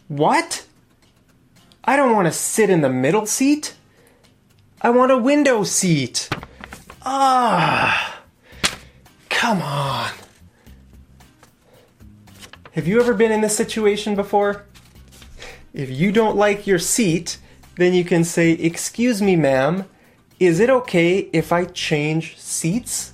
What? I don't want to sit in the middle seat. I want a window seat. Come on. Have you ever been in this situation before? If you don't like your seat, then you can say, "Excuse me, ma'am, is it okay if I change seats?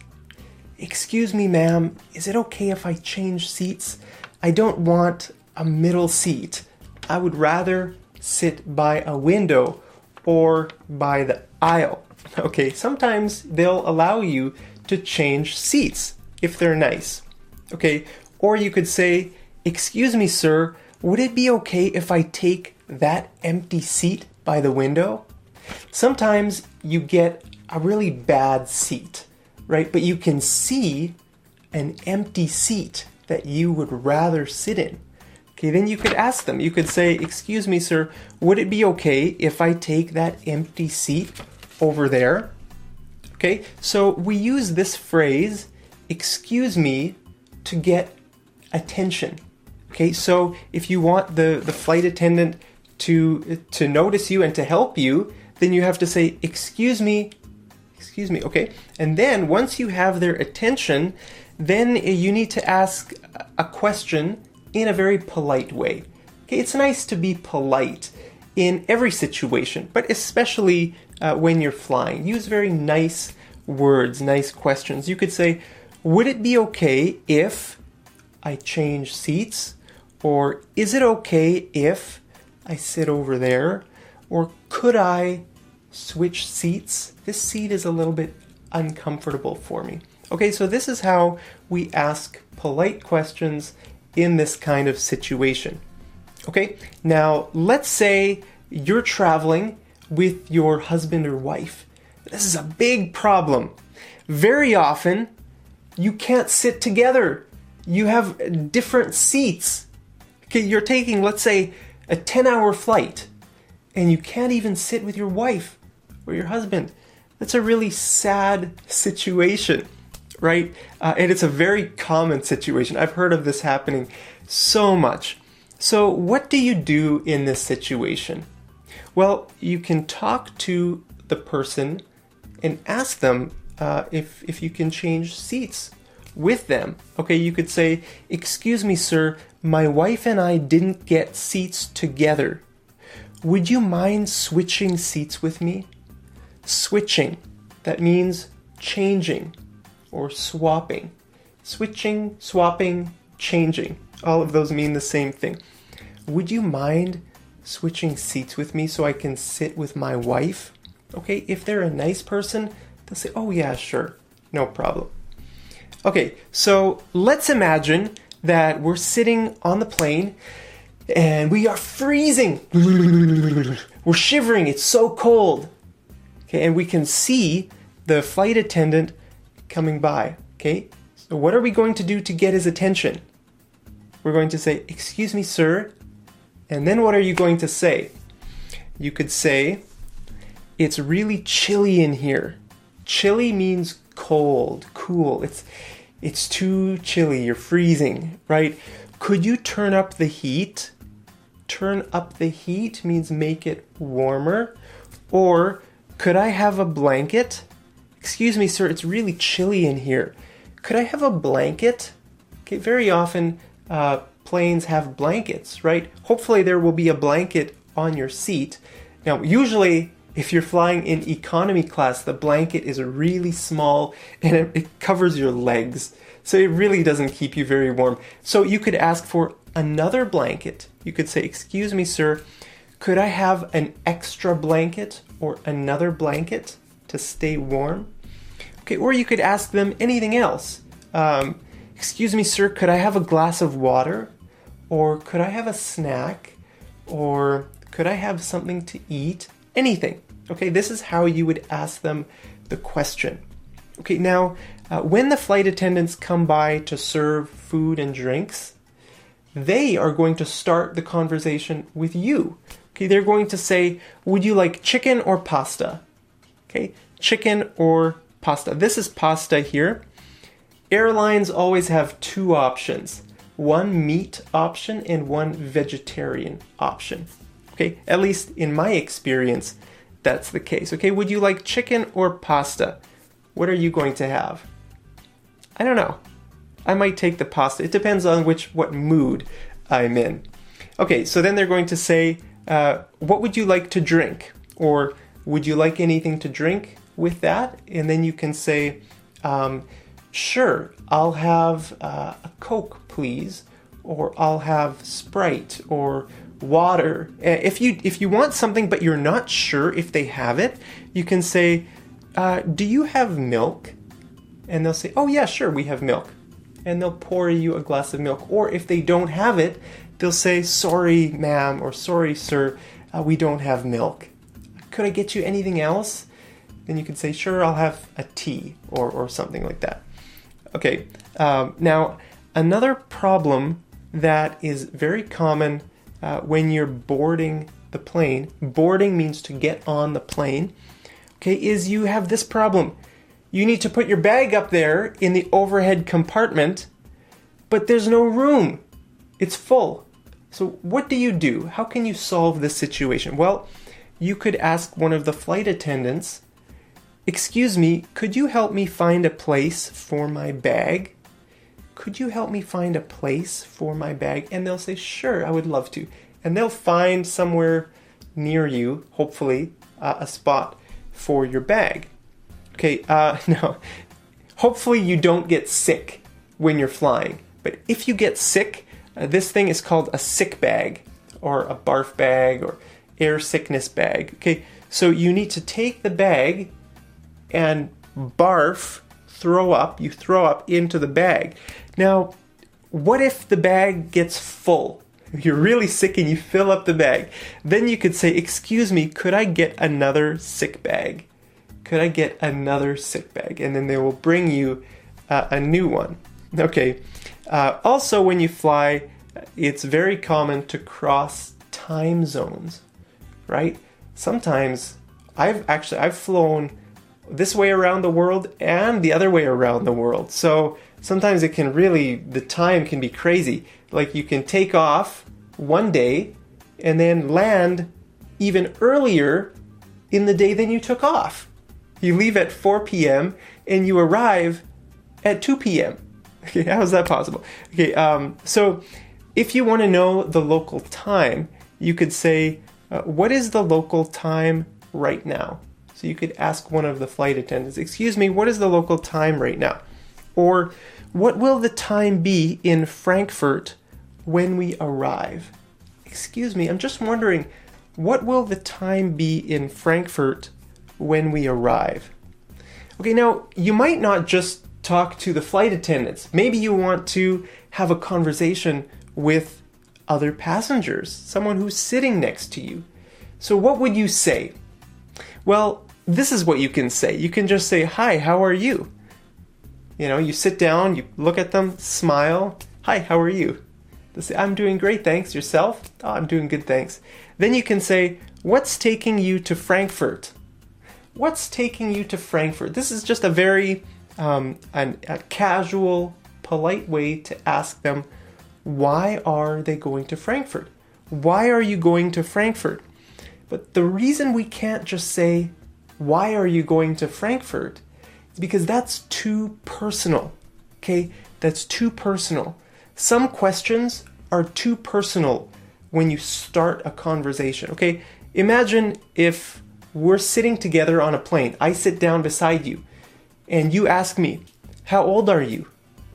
Excuse me, ma'am, is it okay if I change seats? I don't want a middle seat. I would rather sit by a window or by the aisle." Okay, sometimes they'll allow you to change seats if they're nice. Okay, or you could say, "Excuse me, sir, would it be okay if I take that empty seat by the window?" Sometimes you get a really bad seat, right? But you can see an empty seat that you would rather sit in. Okay, then you could ask them. You could say, "Excuse me, sir, would it be okay if I take that empty seat over there?" Okay, so we use this phrase, "excuse me," to get attention. Okay, so if you want the flight attendant to notice you and to help you, then you have to say, excuse me, okay? And then once you have their attention, then you need to ask a question in a very polite way. Okay, it's nice to be polite in every situation, but especially when you're flying. Use very nice words, nice questions. You could say, "Would it be okay if I change seats?" Or, "Is it okay if I sit over there?" Or, "Could I switch seats? This seat is a little bit uncomfortable for me." Okay, so this is how we ask polite questions in this kind of situation. Okay, now let's say you're traveling with your husband or wife. This is a big problem. Very often, you can't sit together. You have different seats. Okay, you're taking, let's say, a 10-hour flight, and you can't even sit with your wife or your husband. That's a really sad situation, right? And it's a very common situation. I've heard of this happening so much. So what do you do in this situation? Well, you can talk to the person and ask them if you can change seats with them. Okay, you could say, "Excuse me, sir, my wife and I didn't get seats together. Would you mind switching seats with me?" Switching, that means changing or swapping. Switching, swapping, changing. All of those mean the same thing. "Would you mind switching seats with me so I can sit with my wife?" Okay, if they're a nice person, they'll say, "Oh yeah, sure, no problem." Okay, so let's imagine that we're sitting on the plane and we are freezing. We're shivering, it's so cold. Okay, and we can see the flight attendant coming by. Okay, so what are we going to do to get his attention? We're going to say, "Excuse me, sir." And then what are you going to say? You could say, "It's really chilly in here." Chilly means cold, cool. It's too chilly, you're freezing, right? "Could you turn up the heat?" Turn up the heat means make it warmer. Or, "Could I have a blanket?" "Excuse me, sir, it's really chilly in here. Could I have a blanket?" Okay, very often planes have blankets, right? Hopefully there will be a blanket on your seat. Now, usually if you're flying in economy class, the blanket is really small and it covers your legs. So it really doesn't keep you very warm. So you could ask for another blanket. You could say, "Excuse me, sir, could I have an extra blanket or another blanket to stay warm?" Okay, or you could ask them anything else. "Excuse me, sir, could I have a glass of water? Or could I have a snack? Or could I have something to eat?" Anything. Okay, this is how you would ask them the question. Okay, now, when the flight attendants come by to serve food and drinks, they are going to start the conversation with you. Okay, they're going to say, "Would you like chicken or pasta?" Okay, chicken or pasta. This is pasta here. Airlines always have two options. one meat option and one vegetarian option. Okay, at least in my experience, that's the case. Okay, would you like chicken or pasta? What are you going to have? I don't know. I might take the pasta. It depends on what mood I'm in. Okay, so then they're going to say, what would you like to drink? Or would you like anything to drink with that? And then you can say, sure, I'll have a Coke, please. Or I'll have Sprite or water. If you want something but you're not sure if they have it, you can say, do you have milk? And they'll say, oh yeah, sure, we have milk. And they'll pour you a glass of milk. Or if they don't have it, they'll say, sorry, ma'am, or sorry, sir, we don't have milk. Could I get you anything else? Then you could say, sure, I'll have a tea or something like that. Okay, now another problem that is very common when you're boarding the plane, boarding means to get on the plane, okay, is you have this problem. You need to put your bag up there in the overhead compartment, but there's no room. It's full. So what do? How can you solve this situation? Well, you could ask one of the flight attendants, excuse me, could you help me find a place for my bag? Could you help me find a place for my bag? And they'll say, sure, I would love to. And they'll find somewhere near you, hopefully, a spot for your bag. Okay, now, hopefully you don't get sick when you're flying. But if you get sick, this thing is called a sick bag, or a barf bag, or air sickness bag. Okay, so you need to take the bag and barf, you throw up into the bag. Now, what if the bag gets full? You're really sick and you fill up the bag. Then you could say, excuse me, could I get another sick bag? Could I get another sick bag? And then they will bring you a new one. Okay. Also, when you fly, it's very common to cross time zones, right? Sometimes I've flown this way around the world and the other way around the world. So sometimes the time can be crazy. Like you can take off one day and then land even earlier in the day than you took off. You leave at 4 p.m. and you arrive at 2 p.m. Okay, how is that possible? Okay, so if you want to know the local time, you could say, what is the local time right now? So you could ask one of the flight attendants, excuse me, what is the local time right now? Or what will the time be in Frankfurt when we arrive? Excuse me, I'm just wondering, what will the time be in Frankfurt when we arrive? Okay, now you might not just talk to the flight attendants. Maybe you want to have a conversation with other passengers, someone who's sitting next to you. So what would you say? Well, this is what you can say. You can just say, hi, how are you? You sit down, you look at them, smile. Hi, how are you? They say, I'm doing great, thanks. Yourself? Oh, I'm doing good, thanks. Then you can say, what's taking you to Frankfurt? What's taking you to Frankfurt? This is just a very a casual, polite way to ask them, why are they going to Frankfurt? Why are you going to Frankfurt? But the reason we can't just say, why are you going to Frankfurt? Is because that's too personal. Okay? That's too personal. Some questions are too personal when you start a conversation. Okay? Imagine if we're sitting together on a plane. I sit down beside you and you ask me, how old are you?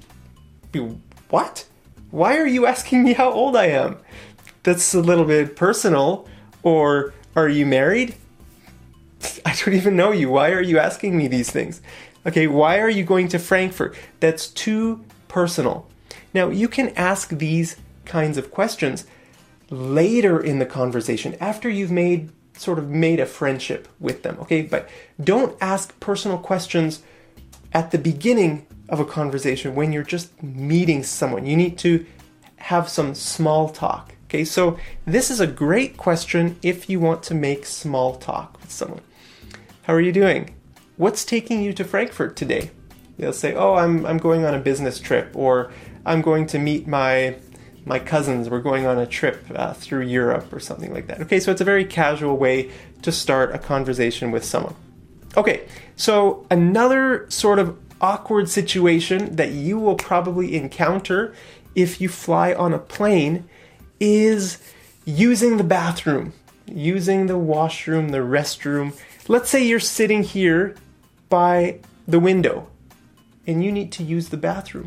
What? Why are you asking me how old I am? That's a little bit personal. Or, are you married? I don't even know you. Why are you asking me these things? Okay, why are you going to Frankfurt? That's too personal. Now, you can ask these kinds of questions later in the conversation, after you've made a friendship with them, okay? But don't ask personal questions at the beginning of a conversation when you're just meeting someone. You need to have some small talk, okay? So this is a great question if you want to make small talk with someone. How are you doing? What's taking you to Frankfurt today? They'll say, oh, I'm going on a business trip, or I'm going to meet my cousins. We're going on a trip through Europe or something like that. Okay, so it's a very casual way to start a conversation with someone. Okay, so another sort of awkward situation that you will probably encounter if you fly on a plane is using the bathroom, using the washroom, the restroom. Let's say you're sitting here by the window and you need to use the bathroom.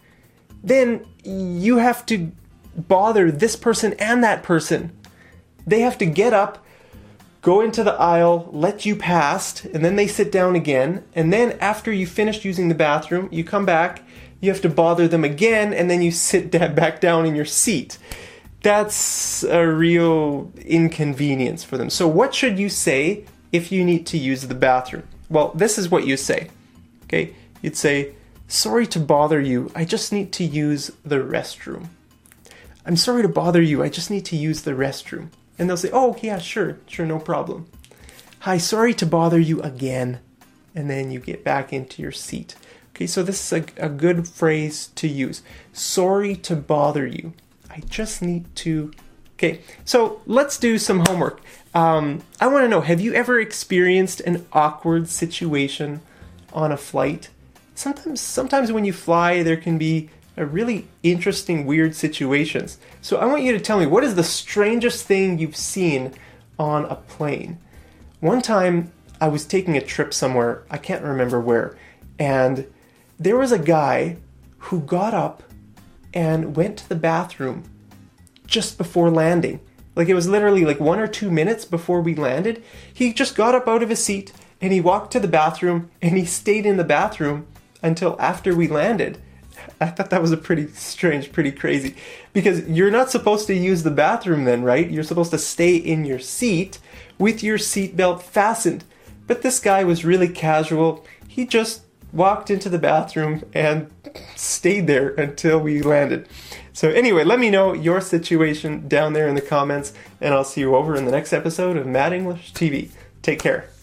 Then you have to bother this person and that person. They have to get up, go into the aisle, let you past, and then they sit down again. And then after you finished using the bathroom, you come back, you have to bother them again, and then you sit back down in your seat. That's a real inconvenience for them. So what should you say if you need to use the bathroom? Well, this is what you say. Okay, you'd say, "Sorry to bother you, I just need to use the restroom." "I'm sorry to bother you, I just need to use the restroom." And they'll say, "Oh, yeah, sure, no problem." "Hi, sorry to bother you again." And then you get back into your seat. Okay, so this is a good phrase to use. Sorry to bother you. I just need to... Okay, so let's do some homework. I want to know, have you ever experienced an awkward situation on a flight? Sometimes when you fly, there can be a really interesting, weird situations. So I want you to tell me, what is the strangest thing you've seen on a plane? One time, I was taking a trip somewhere, I can't remember where, and there was a guy who got up and went to the bathroom just before landing. Like, it was literally like 1 or 2 minutes before we landed. He just got up out of his seat and he walked to the bathroom and he stayed in the bathroom until after we landed. I thought that was a pretty strange, pretty crazy, because you're not supposed to use the bathroom then, right? You're supposed to stay in your seat with your seatbelt fastened. But this guy was really casual. He just walked into the bathroom and stayed there until we landed. So anyway, let me know your situation down there in the comments, and I'll see you over in the next episode of Mad English TV. Take care.